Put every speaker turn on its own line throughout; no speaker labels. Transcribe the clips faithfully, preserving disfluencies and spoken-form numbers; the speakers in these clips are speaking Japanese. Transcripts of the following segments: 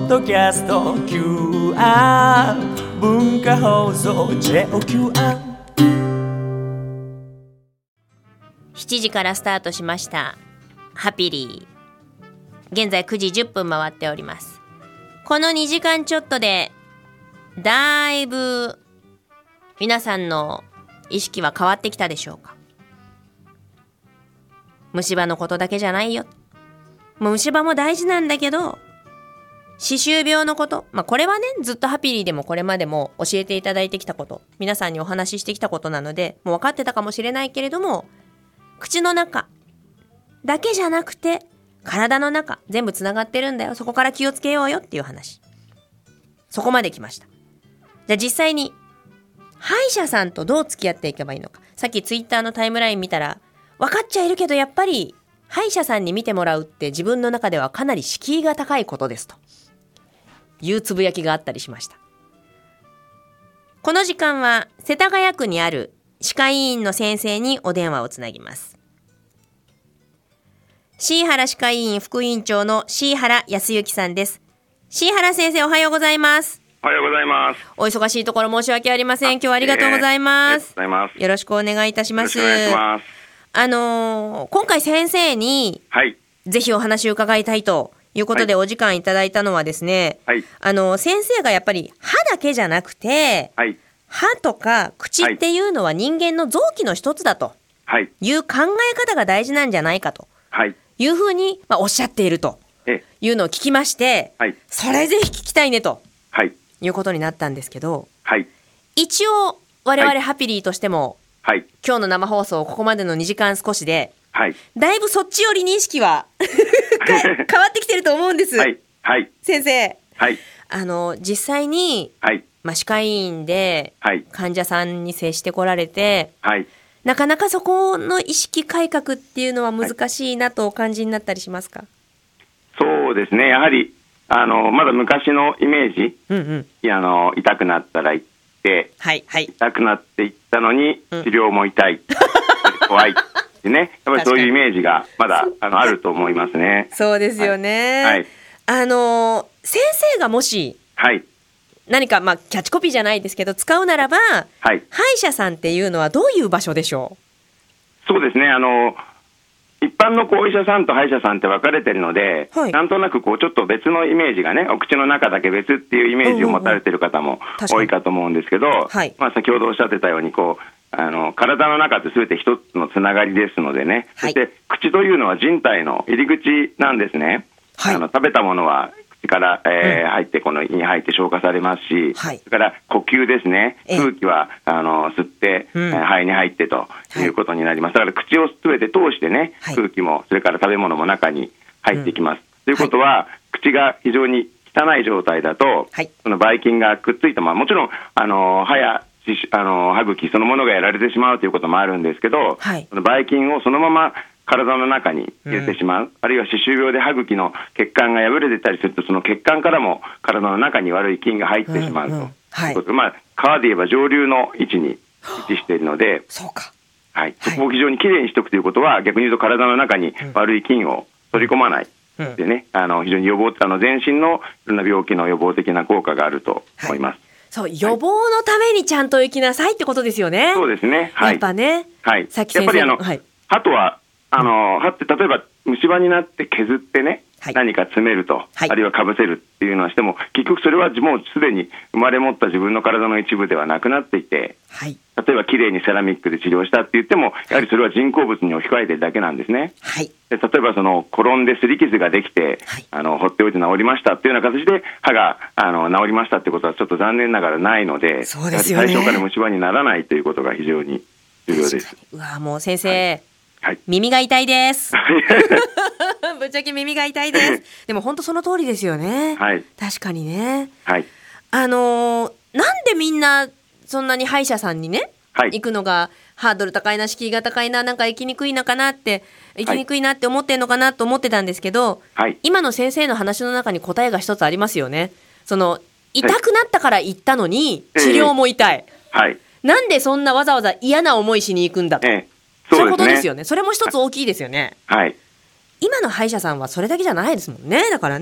ドキャスト キューアール 文化放送 ジェイオーキューアール。
しちじからスタートしましたハピリー。現在くじじゅっぷん回っております。このにじかんちょっとでだいぶ皆さんの意識は変わってきたでしょうか。虫歯のことだけじゃないよ。もう虫歯も大事なんだけど、歯周病のこと、まあこれはね、ずっとハピリーでもこれまでも教えていただいてきたこと、皆さんにお話ししてきたことなので、もう分かってたかもしれないけれども、口の中だけじゃなくて体の中全部つながってるんだよ。そこから気をつけようよっていう話。そこまで来ました。じゃあ実際に歯医者さんとどう付き合っていけばいいのか。さっきツイッターのタイムライン見たら、分かっちゃいるけどやっぱり歯医者さんに見てもらうって自分の中ではかなり敷居が高いことですというつぶやきがあったりしました。この時間は世田谷区にある歯科医院の先生にお電話をつなぎます。椎原歯科医院副院長の椎原康之さんです。椎原先生、おはようございます。
おはようございます。
お忙しいところ申し訳ありません。今日はありがとうございます。
えー、ありがとうございます。
よろしくお願いいたします。
よろしくお願いします。
あのー、今回先生に、はい、ぜひお話を伺いたいということでお時間いただいたのはですね、はい、あの先生がやっぱり歯だけじゃなくて、はい、歯とか口っていうのは人間の臓器の一つだという考え方が大事なんじゃないかというふうに、まあ、おっしゃっているというのを聞きまして、はい、それぜひ聞きたいねと、はい、いうことになったんですけど、はい、一応我々ハピリーとしても、はい、今日の生放送ここまでのにじかん少しで、はい、だいぶそっち寄りに意識は変わってきてると思うんです、はいはい、先生、はい、あの実際に、はいまあ、歯科医院で患者さんに接してこられて、はい、なかなかそこの意識改革っていうのは難しいなとお感じになったりしますか。
そうですね、やはりあのまだ昔のイメージ、うんうん、あの痛くなったら行って、はいはい、痛くなっていったのに治療も痛い、うん、怖いってね、やっぱりそういうイメージがまだあのあると思いますね。
そうですよね、はいはい、あの先生がもし、はい、何か、まあ、キャッチコピーじゃないですけど使うならば、はい、歯医者さんっていうのはどういう場所でしょ
う。そうですね、あの一般のお医者さんと歯医者さんって分かれてるので、はい、なんとなくこうちょっと別のイメージがね、お口の中だけ別っていうイメージを持たれてる方も多いかと思うんですけど、はいまあ、先ほどおっしゃってたようにこうあの体の中って全て一つのつながりですのでね、はい、そして口というのは人体の入り口なんですね、はい、あの食べたものは口から、えーうん、入ってこの胃に入って消化されますし、はい、それから呼吸ですね、空気はあの吸って、うん、肺に入ってということになります。だから口を全て通してね、はい、空気もそれから食べ物も中に入ってきます、うん、ということは、はい、口が非常に汚い状態だと、はい、そのばい菌がくっついたまま、もちろんあの歯やあの歯茎そのものがやられてしまうということもあるんですけど、はい、そのばい菌をそのまま体の中に入れてしまう、うん、あるいは歯周病で歯茎の血管が破れてたりすると、その血管からも体の中に悪い菌が入ってしまうと、うんうんはい、まあ、川で言えば上流の位置に位置しているので、そうか、はい、そこを非常にきれいにしておくということは、逆に言うと体の中に悪い菌を取り込まない、うん、でね、あの非常に予防あの全身のいろんな病気の予防的な効果があると思います、はい。
そう、予防のためにちゃんと行きなさいってことですよね。
そうですね、はい、
やっぱね、
はい、
さっき先生
やっぱりあの、はい、歯とはあの歯って例えば虫歯になって削ってね、はい、何か詰めると、はい、あるいはかぶせるっていうのはしても、結局それはもうすでに生まれ持った自分の体の一部ではなくなっていて、はい、例えばきれいにセラミックで治療したって言っても、やはりそれは人工物に置き換えてるだけなんですね、はい、で例えばその転んですり傷ができて、はい、あの放っておいて治りましたっていうような形で歯があの治りましたってことはちょっと残念ながらないので、そうですよね、最初から虫歯にならないということが非常に重要です。
うわもう先生、はいはい、耳が痛いですぶっちゃけ耳が痛いですでも本当その通りですよね、はい、確かにね、はい、あのー、なんでみんなそんなに歯医者さんにね、はい、行くのがハードル高いな、敷居が高いな、なんか行きにくいのかなって行きにくいなって思ってんのかなと思ってたんですけど、はい、今の先生の話の中に答えが一つありますよね。その痛くなったから行ったのに治療も痛い、えーはい、なんでそんなわざわざ嫌な思いしに行くんだと、えーそういうことですよね。それも一つ大きいですよね。はい。今の歯医者さんはそれだけじゃないですもんね。だからね。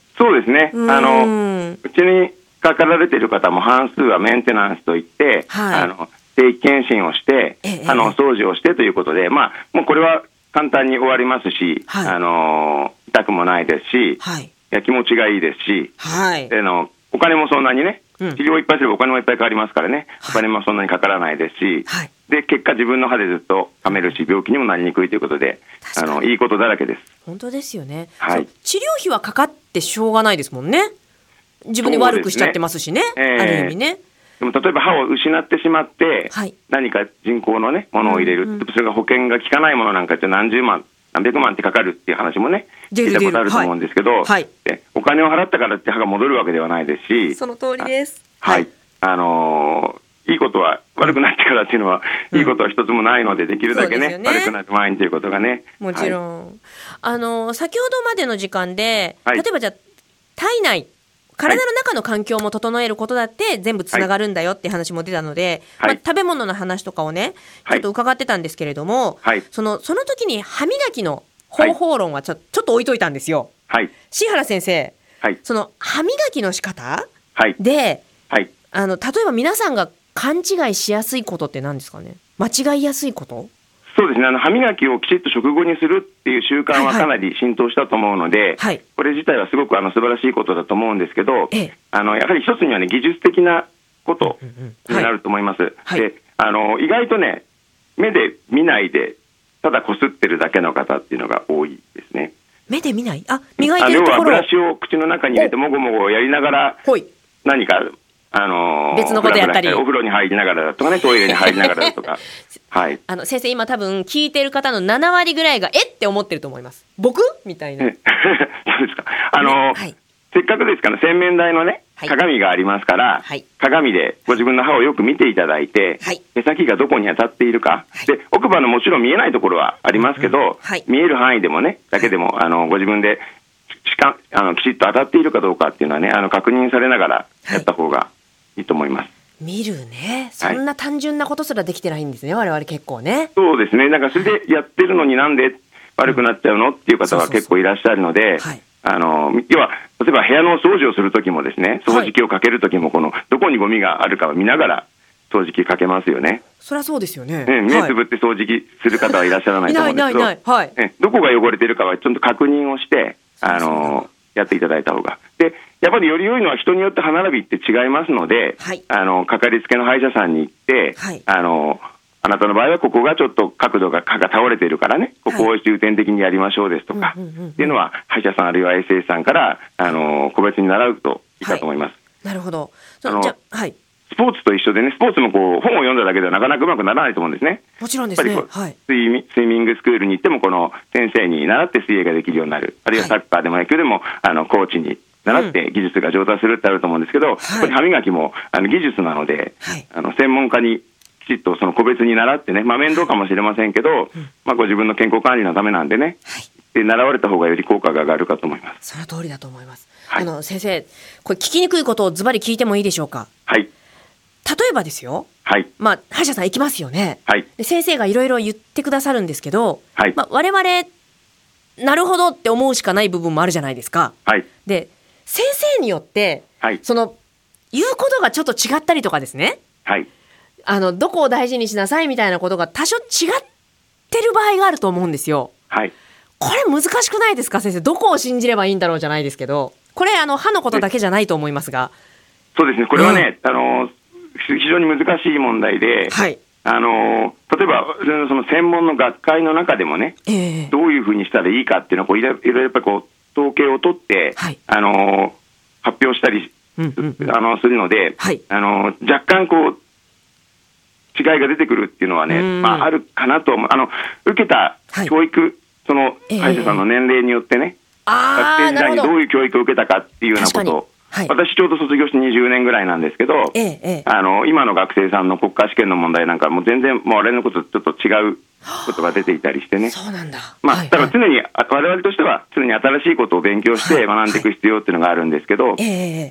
そうですね。あの、うちにかかられている方も半数はメンテナンスといって、はい、あの定期検診をして、ええ、あの掃除をしてということで、まあ、もうこれは簡単に終わりますし、はい、あの痛くもないですし、はい、や気持ちがいいですし、はい、あのお金もそんなにね、治療をいっぱいすればお金もいっぱいかかりますからね、お金もそんなにかからないですし、はい、で結果自分の歯でずっと噛めるし、病気にもなりにくいということで、あのいいことだらけです。
本当ですよね、はい、治療費はかかってしょうがないですもんね。自分で悪くしちゃってますしね、えー、ある意味ね。
でも例えば歯を失ってしまって、はい、何か人工の、ね、ものを入れる、うんうん、それが保険が効かないものなんかって何十万何百万ってかかるっていう話もね聞いたことあると思うんですけど、はいはい、でお金を払ったからって歯が戻るわけではないですし、
その通りです。
はい、はい、あのー、いいことは悪くなってからっていうのは、うん、いいことは一つもないので、できるだけ ね, ね悪くなる前にということがね、
もちろん、はい、あのー、先ほどまでの時間で、はい、例えばじゃあ体内体の中の環境も整えることだって全部つながるんだよって話も出たので、はいまあ、食べ物の話とかをねちょっと伺ってたんですけれども、はい、その、その時に歯磨きの方法論はちょ、ちょっと置いといたんですよ。はい、新原先生、はい、その歯磨きの仕方、はい、で、はい、あの例えば皆さんが勘違いしやすいことって何ですかね。間違いやすいこと。
そうですね、あの歯磨きをきちっと食後にするっていう習慣はかなり浸透したと思うので、はいはい、これ自体はすごくあの素晴らしいことだと思うんですけど、ええ、あのやはり一つにはね技術的なことになると思います、うんうんはい、であの意外とね目で見ないでただこすってるだけの方っていうのが多いですね。
目で見ない、あ磨いてるところを、
要はブラシを口の中に入れてもごもごやりながら何かあのー、
別のことやったり、
お風呂に入りながらだとかね、トイレに入りながらだとか、はい、
あの先生今多分聞いてる方のななわりぐらいがえって思ってると思います。僕みたいな。そう
ですか。あのーねはい、せっかくですから洗面台のね、はい、鏡がありますから、はい、鏡でご自分の歯をよく見ていただいて、はい、毛先がどこに当たっているか、はい、で奥歯のもちろん見えないところはありますけど、うんうんはい、見える範囲でもねだけでもあのご自分でしかあのきちっと当たっているかどうかっていうのはねあの確認されながらやった方が、はいいいと思います。
見るね、そんな単純なことすらできてないんですね、はい、我々結構ね。
そうですね、なんかそれでやってるのになんで悪くなっちゃうのっていう方は結構いらっしゃるので、あの要は例えば部屋の掃除をするときもですね、掃除機をかけるときもこのどこにゴミがあるかを見ながら掃除機かけますよね。
そりゃそうですよね。
ね、目つぶって掃除機する方はいらっしゃらないと思うんですけど、いないいないいない、はい、ね、どこが汚れてるかはちょっと確認をしてあのやっていただいた方がで、やっぱりより良いのは人によって歯並びって違いますので、はい、あのかかりつけの歯医者さんに行って、はい、あのあなたの場合はここがちょっと角度が歯が倒れているからね、ここを重点的にやりましょうですとか、はい、っていうのは歯医者さんあるいは衛生士さんからあの個別に習うといいかと思います。はい、
なるほど。そのじゃ、はい、
スポーツと一緒でね、スポーツもこう本を読んだだけではなかなかうまくならないと思うんですね。
もちろんですね。やっぱり
こう、はい、スイミングスクールに行ってもこの先生に習って水泳ができるようになる、あるいはサッカーでも野球でもあのコーチに習って技術が上達するってあると思うんですけど、うん、やっぱり歯磨きもあの技術なので、はい、あの専門家にきちっとその個別に習ってね、まあ、面倒かもしれませんけど、はい、まあ、ご自分の健康管理のためなんでね、はい、で習われた方がより効果が上がるかと思います。
その通りだと思います。はい、あの先生、これ聞きにくいことをズバリ聞いてもいいでしょうか。
はい、
例えばですよ、
はい、
まあ、歯医者さん行きますよね、
はい、
で先生がいろいろ言ってくださるんですけど、
はい、
まあ、我々なるほどって思うしかない部分もあるじゃないですか。はい、で先生によって、はい、その言うことがちょっと違ったりとかですね、はい、あのどこを大事にしなさいみたいなことが多少違ってる場合があると思うんですよ。はい、これ難しくないですか先生。どこを信じればいいんだろうじゃないですけど、これあの歯のことだけじゃないと思いますが。
そうですね、これはね、うん、あの非常に難しい問題で、はい、あの例えばその専門の学会の中でもね、えー、どういうふうにしたらいいかっていうのをこういろいろやっぱりこう統計を取って、はい、あの発表したり、うんうんうん、あのするので、はい、あの若干こう違いが出てくるっていうのはね、まあ、あるかなと思う。あの受けた教育、はい、その歯医者さんの年齢によってね、えー、学生時代にどういう教育を受けたかっていうようなことを、はい、私ちょうど卒業してにじゅうねんぐらいなんですけど、ええ、あの今の学生さんの国家試験の問題なんかも全然もうあれのことちょっと違うことが出ていたりしてね。
そうなんだ。
まあ、はいはい、だから常に我々としては常に新しいことを勉強して学んでいく必要っていうのがあるんですけど、はいはい、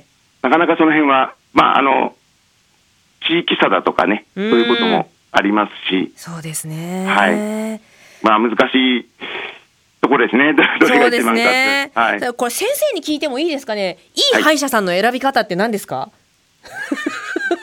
なかなかその辺はまああの地域差だとかね、そういうこともありますし、
そうですね。
はい。まあ難しいとこですね。どれが一番かって。そうですね。
はい。これ先生に聞いてもいいですかね。いい歯医者さんの選び方って何ですか？はい、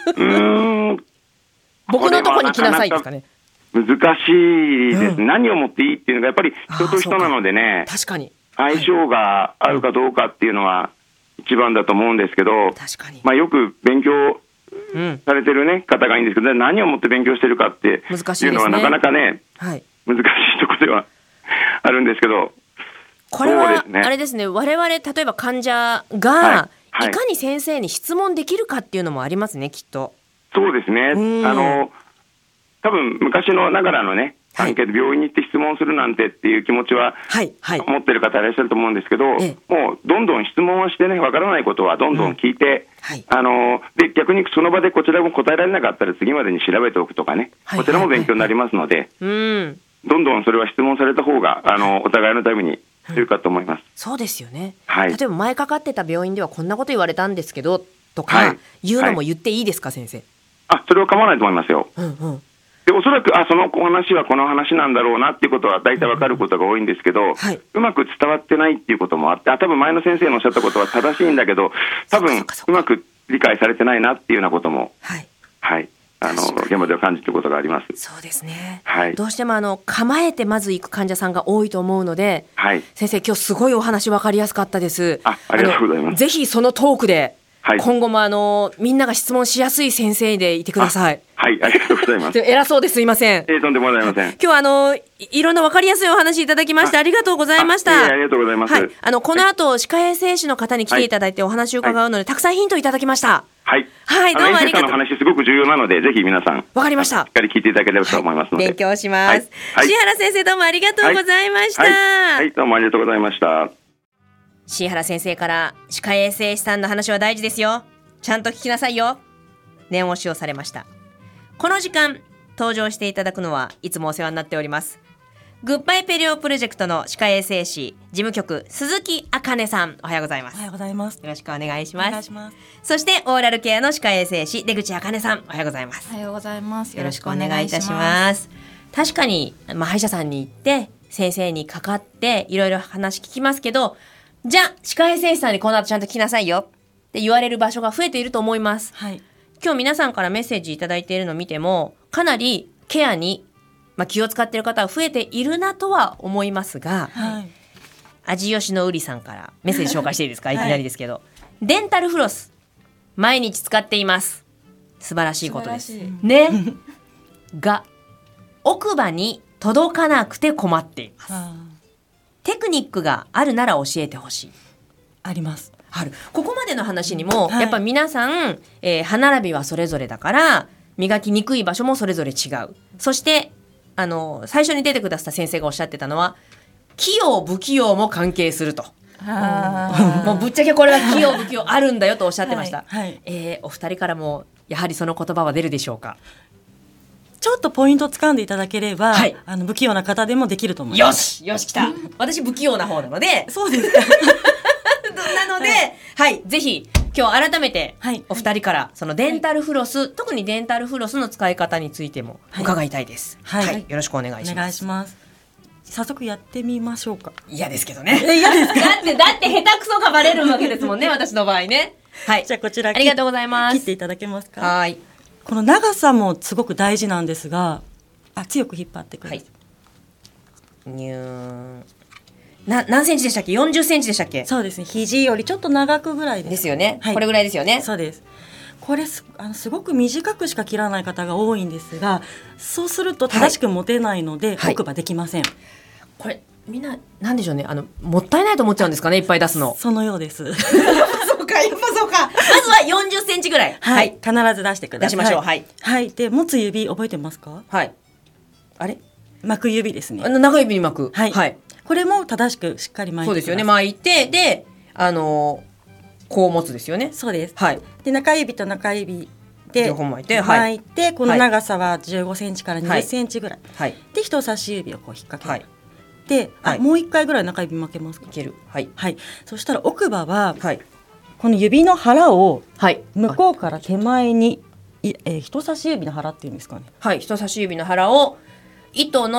うーん。僕のとこに来なさいですかね。
難しいです、うん。何をもっていいっていうのがやっぱり人と人なのでね。
確かに。
相性があるかどうかっていうのは一番だと思うんですけど、
確かに。
まあよく勉強されてるね、方がいいんですけど、何をもって勉強してるかっていうのはなかなかね、はい、難しいところではあるんですけど、
これはあれですね、我々例えば患者が、はいはい、いかに先生に質問できるかっていうのもありますね、きっと。
そうですね。あの多分昔のながらのね、アンケート、病院に行って質問するなんてっていう気持ちは、はいはい、持ってる方いらっしゃると思うんですけど、ええ、もうどんどん質問をしてね、わからないことはどんどん聞いて、うんはい、あので逆にその場でこちらも答えられなかったら次までに調べておくとかね、はい、こちらも勉強になりますので、はいはいはい、どんどんそれは質問された方があのお互いのために強いかと思います、うん、
そうですよね、はい、例えば前かかってた病院ではこんなこと言われたんですけどとか、はい、言うのも言っていいですか、はい、先生。あ、
それは構わないと思いますよ、うんうん、でおそらくあその話はこの話なんだろうなっていうことは大体わかることが多いんですけど、うんはい、うまく伝わってないっていうこともあって、あ多分前の先生のおっしゃったことは正しいんだけど多分うまく理解されてないなっていうようなことも、はいはい、あの現場では感じていることがあります。
そうですね、はい、どうしてもあの構えてまず行く患者さんが多いと思うので、はい、先生今日すごいお話分かりやすかったです。
あ, ありがとうございます。
ぜひそのトークで、はい、今後もあのみんなが質問しやすい先生でいてください。
はい、ありがとうございます。
偉そうですいません。
えー、とんでもございません。
今日はあの い, いろんな分かりやすいお話いただきまして あ, ありがとうございました。
あ, えー、ありがとうございます。はい、
あのこの後歯科衛生士の方に来ていただいてお話を伺うので、はい、たくさんヒントいただきました。
はい、
はい、どうもありがとう。
衛生士の話すごく重要なのでぜひ皆さん
わかりました。
しっかり聞いていただければと思いますので、
はい、勉強します。はい、椎原先生どうもありがとうございました。はい、
はいはい、どうもありがとうございました。
椎原先生から歯科衛生士さんの話は大事ですよ、ちゃんと聞きなさいよ、念押しをされました。この時間登場していただくのはいつもお世話になっておりますグッバイペリオプロジェクトの歯科衛生士事務局鈴木茜さん、おはようございます。
おはようございます。
よろしくお願いします。
お願いします。
そしてオーラルケアの歯科衛生士出口茜さん、おはようございます。
おはようございます。
よろしくお願いいたします。確かに、まあ、歯医者さんに行って先生にかかっていろいろ話聞きますけど、じゃあ歯科衛生士さんにこの後ちゃんと聞きなさいよって言われる場所が増えていると思います、はい、今日皆さんからメッセージいただいているのを見てもかなりケアに、まあ、気を使っている方は増えているなとは思いますが、はい、味吉のうりさんからメッセージ紹介していいですか、はい、いきなりですけど、デンタルフロス毎日使っています。素晴らしいことですねが奥歯に届かなくて困っています。テクニックがあるなら教えてほしい。
あります。
ある。ここまでの話にも、はい、やっぱ皆さん、えー、歯並びはそれぞれだから磨きにくい場所もそれぞれ違う。そしてあの最初に出てくださった先生がおっしゃってたのは器用不器用も関係すると。あもうぶっちゃけこれは器用不器用あるんだよとおっしゃってました、はいはいえー、お二人からもやはりその言葉は出るでしょうか。
ちょっとポイント掴んでいただければ、はい、あの不器用な方でもできると思います。
よしよし来た私不器用な方なので
そうですか
なので、はい、はい、ぜひ今日改めてお二人からそのデンタルフロス、はい、特にデンタルフロスの使い方についても伺いたいです、はいはいはい、よろしくお願いします。
お願いします。早速やってみましょうか。
嫌ですけどね。
嫌ですか。
だってだって下手くそがバレるわけですもんね私の場合ね。はい。
じゃあこちら
ありがとうございます。
切っていただけますか。
はい。
この長さもすごく大事なんですが、あ強く引っ張ってください。
はい、にゅーな何センチでしたっけ。よんじゅっセンチでしたっけ。
そうですね。肘よりちょっと長くぐらいです。
ですよね、はい、これぐらいですよね。
そうです。これあのすごく短くしか切らない方が多いんですが、そうすると正しく持てないので、はい、奥歯できません、はい、
これみんななんでしょうね、あのもったいないと思っちゃうんですかね、いっぱい出すの。
そのようです
そうかやっぱそうか。まずはよんじゅっセンチぐらい、
はい、はい、必ず出してください。
出しましょう。はい、
はい、で持つ指覚えてますか。
はい。あれ
巻く指ですね。
あの長指に巻く、
はい、はい、これも正しくしっかり巻いてください。そうですよね。巻いてであのこう持つですよね。そうです、はい、で中指と中指で
両方巻いて、
巻いて、はい、この長さはじゅうごセンチからにじゅっセンチぐらい、はい、で人差し指をこう引っ掛ける、はい、で、はい、もういっかいぐらい中指巻けますか。
いける、はい
はい、そしたら奥歯は、はい、この指の腹を向こうから手前に、はい、えー、人差し指の腹っていうんですかね。
はい、人差し指の腹を糸の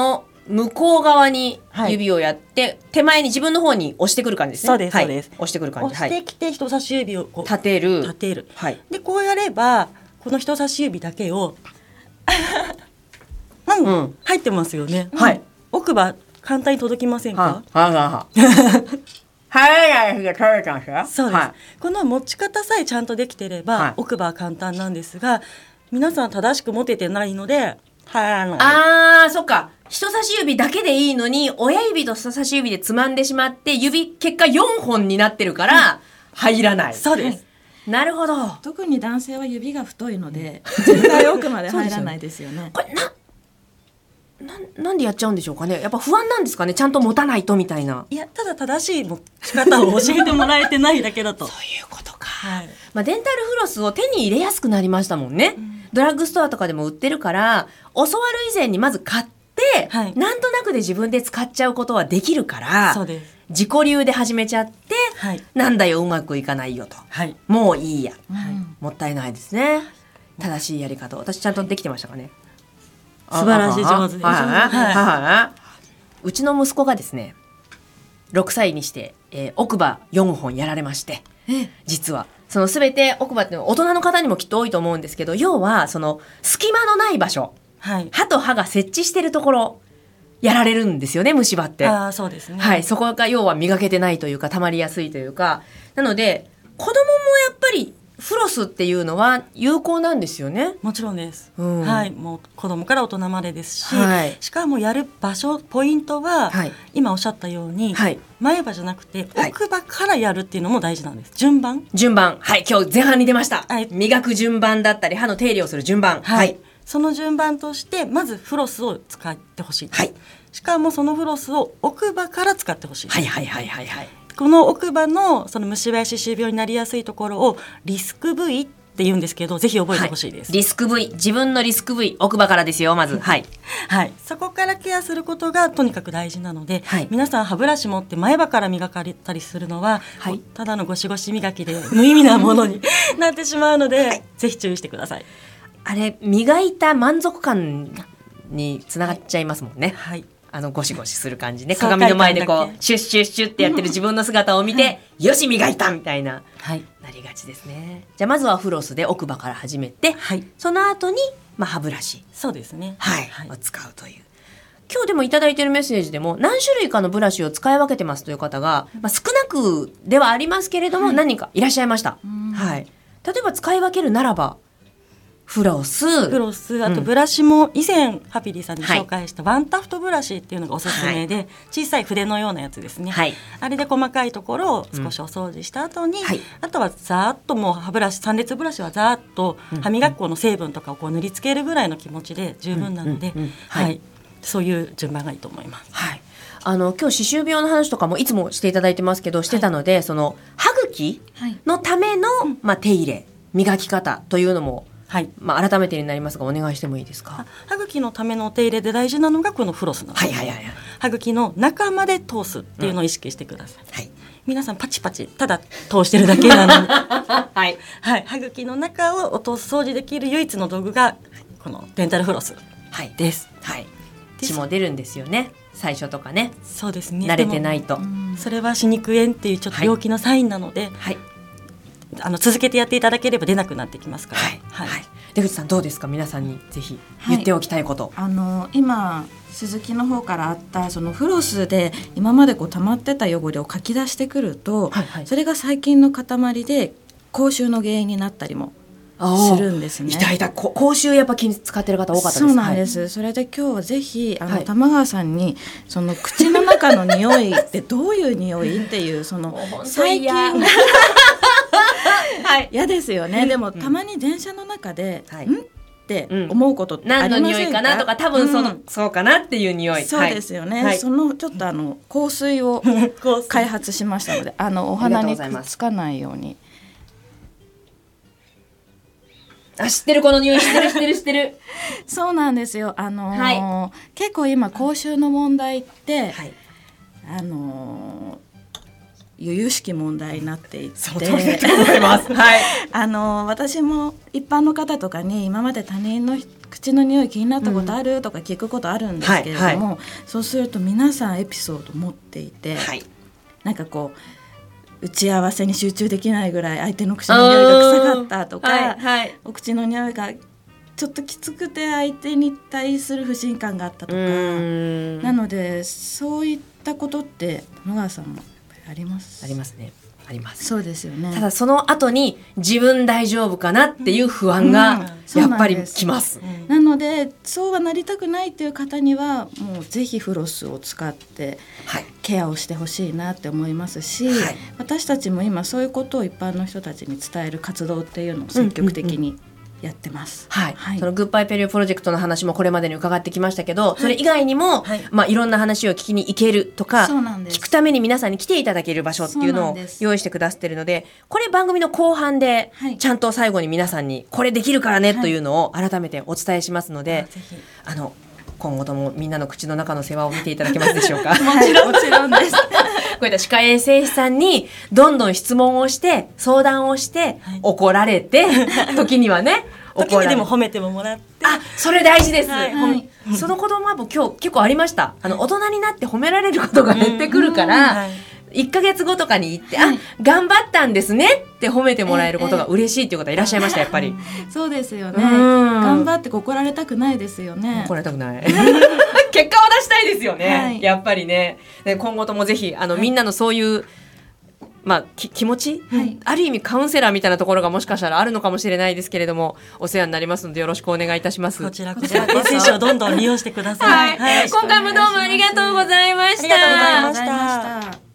向こう側に指をやって、はい、手前に自分の方に押してくる感じですね。
そうです、
はい、
そうです。
押してくる感じ。
押してきて人差し指をこう
立てる。
立てる。
はい。
でこうやればこの人差し指だけをうん、うん、入ってますよね。
はい。
奥歯簡単に届きませんか？
はいはいはい。早いですね、取れたんですよ。
そうです、はい。この持ち方さえちゃんとできてれば、はい、奥歯は簡単なんですが、皆さん正しく持ててないので入らない。
あー、そっか。人差し指だけでいいのに親指と人差し指でつまんでしまって指結果よんほんになってるから入らない。
そうです。
なるほど。
特に男性は指が太いので絶対奥まで入らないですよね。
これなな, なんでやっちゃうんでしょうかね。やっぱ不安なんですかね。ちゃんと持たないとみたいな。
いや、ただ正しい持ち方を教えてもらえてないだけだと。
そういうことか、はい。まあ、デンタルフロスを手に入れやすくなりましたもんね、うん、ドラッグストアとかでも売ってるから教わる以前にまず買って、はい、なんとなくで自分で使っちゃうことはできるから、
そうです。
自己流で始めちゃって、はい、なんだようまくいかないよと、はい、もういいや、はい、もったいないですね。正しいやり方。私ちゃんとできてましたかね。
素晴らしい、上手です。
はい、うちの息子がですねろくさいにして、えー、奥歯よんほんやられまして、実はその全て奥歯って大人の方にもきっと多いと思うんですけど、要はその隙間のない場所、はい、歯と歯が接地してるところやられるんですよね、虫歯って。
あ、そうですね、
はい、そこが要は磨けてないというか溜まりやすいというか、なので子供もやっぱりフロスっていうのは有効なんですよね。
もちろんです、うん、はい、もう子供から大人までですし、
はい、
しかもやる場所ポイントは、はい、今おっしゃったように、はい、前歯じゃなくて奥歯からやるっていうのも大事なんです。順番
順番、はい、今日前半に出ました、はい、磨く順番だったり歯の手入れをする順番、
はいはい、その順番としてまずフロスを使ってほしいです、はい、しかもそのフロスを奥歯から使ってほしいです。
はいはいはいはいはい。
この奥歯のその虫歯や歯周病になりやすいところをリスク部位って言うんですけど、ぜひ覚えてほしいです、
はい、リスク部位、自分のリスク部位、奥歯からですよ、まず。はい、
はい、そこからケアすることがとにかく大事なので、はい、皆さん歯ブラシ持って前歯から磨かれたりするのは、はい、ただのゴシゴシ磨きで無意味なものになってしまうので、はい、ぜひ注意してください。
あれ磨いた満足感につながっちゃいますもんね。はい、あのゴシゴシする感じね。鏡の前でこうシュッシュッシュッってやってる自分の姿を見て、はい、よし磨いたみたいな、はい、なりがちですね。じゃあまずはフロスで奥歯から始めて、はい、その後に、まあ、歯ブラシ、
そうですね、
はいはい、を使うという。今日でもいただいているメッセージでも何種類かのブラシを使い分けてますという方が、まあ、少なくではありますけれども、はい、何人かいらっしゃいました、はい、例えば使い分けるならばフロス、
フロス、あとブラシも以前ハピリーさんに紹介したワンタフトブラシっていうのがおすすめで、はい、小さい筆のようなやつですね、はい、あれで細かいところを少しお掃除した後に、うん、はい、あとはざーっともう歯ブラシ、さん列ブラシはざーっと歯磨き粉の成分とかをこう塗りつけるぐらいの気持ちで十分なので、そういう順番がいいと思います。
はい、あの今日歯周病の話とかもいつもしていただいてますけど、してたので、はい、その歯茎のための、はい、まあ、手入れ磨き方というのも、はい、まあ、改めてになりますがお願いしてもいいですか。
歯茎のためのお手入れで大事なのがこのフロスなんです、はいはいはいはい、歯茎の中まで通すっていうのを意識してください、うん、はい、皆さんパチパチただ通してるだけなので、はいはい、歯茎の中を落とす掃除できる唯一の道具がこのデンタルフロスです、
はいはい、血も出るんですよね、最初とかね。
そうですね、
慣れてないと。
それは歯肉炎っていうちょっと病気のサインなので、はいはい、あの続けてやっていただければ出なくなってきますから、はいはいはい、
出口さんどうですか。皆さんにぜひ言っておきたいこと、
はい、あの今鈴木の方からあったそのフロスで今までこう溜まってた汚れをかき出してくると、はいはい、それが細菌の塊で口臭の原因になったりもするんですね。
いたいた、口臭やっぱ気に使ってる方多かったです。
そうなんです、はい、それで今日はぜひあの、はい、玉川さんにその口の中の匂いってどういう匂いっていうその最近はい、嫌ですよね、うん、でもたまに電車の中で、はい、んって思うことってありませんか、
何の匂いかなとか、多分その、うん、そうかなっていう匂い。
そうですよね、はい、そのちょっとあの香水を開発しましたのであのお鼻にくっつかないように。
あ、知ってる、この匂い知ってる知ってる知ってる
そうなんですよ、あのーはい、結構今口臭の問題って、はい、あのー由々しき問題になっていて、
その通りだと思います、はい、
あの私も一般の方とかに今まで他人の口の匂い気になったことある、うん、とか聞くことあるんですけれども、はいはい、そうすると皆さんエピソード持っていて、はい、なんかこう打ち合わせに集中できないぐらい相手の口の匂いが臭かったとか、はいはい、お口の匂いがちょっときつくて相手に対する不信感があったとか、なのでそういったことって野川さんもやっぱりあります？
ありますね。あります。
そうですよね。
ただその後に自分大丈夫かなっていう不安がやっぱりきます。
うんうん、なのでそうはなりたくないっていう方にはもうぜひフロスを使ってケアをしてほしいなって思いますし、はい、私たちも今そういうことを一般の人たちに伝える活動っていうのを積極的にやってます。
はい。はい、そのグッバイペリオプロジェクトの話もこれまでに伺ってきましたけど、はい、それ以外にも、はい、まあいろんな話を聞きに行けるとか、聞くために皆さんに来ていただける場所っていうのを用意してくださってるので、これ番組の後半でちゃんと最後に皆さんにこれできるからねというのを改めてお伝えしますので、はい、あの今後ともみんなの口の中の世話を見ていただけますでしょうか？
もちろんもちろんです。
こういった歯科衛生士さんにどんどん質問をして相談をして、はい、怒られて時にはね。
時にでも褒めてももらって、
あ、それ大事です、はいはい、その子供はもう今日結構ありました。あの大人になって褒められることが減ってくるから、はい、いっかげつごとかに行って、はい、あ、頑張ったんですねって褒めてもらえることが嬉しいっていう方いらっしゃいました。やっぱり
そうですよね。頑張って怒られたくないですよね。
怒られたくない結果を出したいですよね、はい、やっぱりね。で今後ともぜひあの、はい、みんなのそういうまあ、き気持ち、はい、ある意味カウンセラーみたいなところがもしかしたらあるのかもしれないですけれども、お世話になりますのでよろしくお願いいたします。
こちらこそ衛生士をどんどん利用してください。
はいはい、今回もどうもありがとうございました。
ありがとうございました。